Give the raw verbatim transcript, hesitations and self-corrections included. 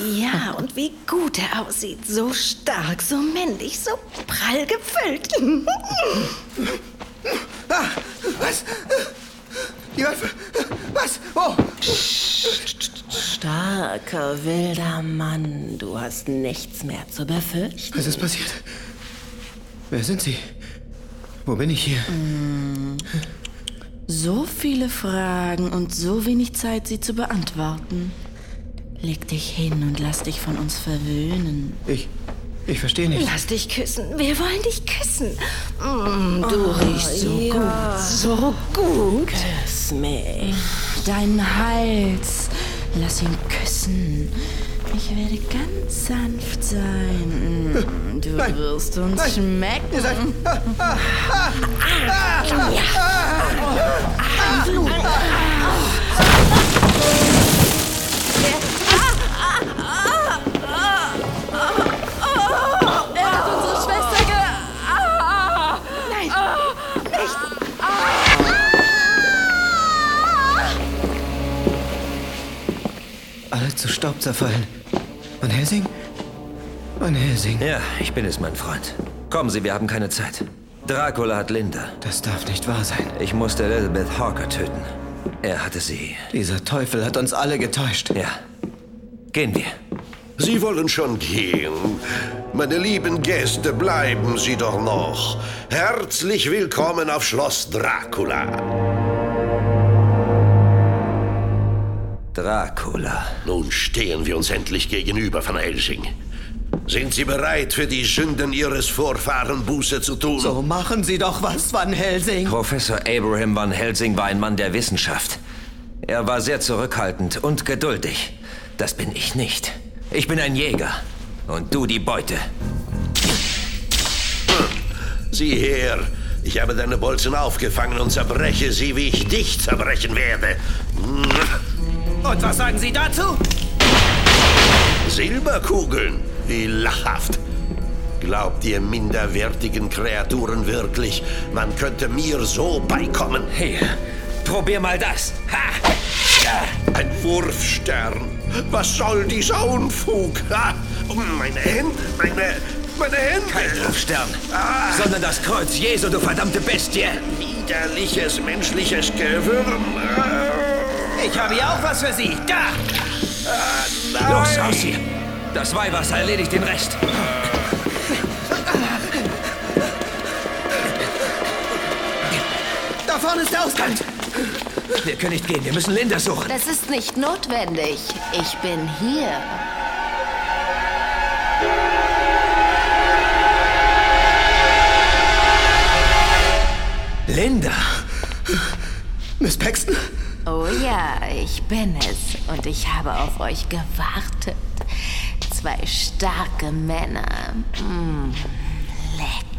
Ja, und wie gut er aussieht. So stark, so männlich, so prall gefüllt. Ah, was? Die Waffe? Was? Oh! Starker, wilder Mann. Du hast nichts mehr zu befürchten. Was ist passiert? Wer sind Sie? Wo bin ich hier? Mm. So viele Fragen und so wenig Zeit, sie zu beantworten. Leg dich hin und lass dich von uns verwöhnen. Ich... Ich verstehe nicht. Lass dich küssen. Wir wollen dich küssen. Mm, du oh, riechst so ja. gut. So gut. Küss mich. Deinen Hals. Lass ihn küssen. Ich werde ganz sanft sein. Mm, du Nein. wirst uns Nein. schmecken. Ihr seid... Ah, ah, ah, ah, ah, ja. ah, Blut. Alle zu Staub zerfallen. Van Helsing? Van Helsing. Ja, ich bin es, mein Freund. Kommen Sie, wir haben keine Zeit. Dracula hat Linda. Das darf nicht wahr sein. Ich musste Elizabeth Hawker töten. Er hatte sie. Dieser Teufel hat uns alle getäuscht. Ja. Gehen wir. Sie wollen schon gehen. Meine lieben Gäste, bleiben Sie doch noch. Herzlich willkommen auf Schloss Dracula. Dracula. Nun stehen wir uns endlich gegenüber, Van Helsing. Sind Sie bereit, für die Sünden Ihres Vorfahren Buße zu tun? So machen Sie doch was, Van Helsing. Professor Abraham Van Helsing war ein Mann der Wissenschaft. Er war sehr zurückhaltend und geduldig. Das bin ich nicht. Ich bin ein Jäger. Und du die Beute. Sieh her. Ich habe deine Bolzen aufgefangen und zerbreche sie, wie ich dich zerbrechen werde. Und was sagen Sie dazu? Silberkugeln? Wie lachhaft. Glaubt ihr minderwertigen Kreaturen wirklich, man könnte mir so beikommen? Hier, probier mal das. Ha! Ja. Ein Wurfstern. Was soll dieser Unfug? Ha! Meine Hände, meine, meine Hände. Kein Wurfstern, ah. sondern das Kreuz Jesu, du verdammte Bestie. Widerliches menschliches Gewürm. Ich habe hier auch was für Sie. Da! Ah, Los, raus hier. Das Weihwasser erledigt den Rest. Da vorne ist der Ausgang. Wir können nicht gehen. Wir müssen Linda suchen. Das ist nicht notwendig. Ich bin hier. Linda? Miss Paxton? Oh ja, ich bin es. Und ich habe auf euch gewartet. Zwei starke Männer. Mmh, lecker.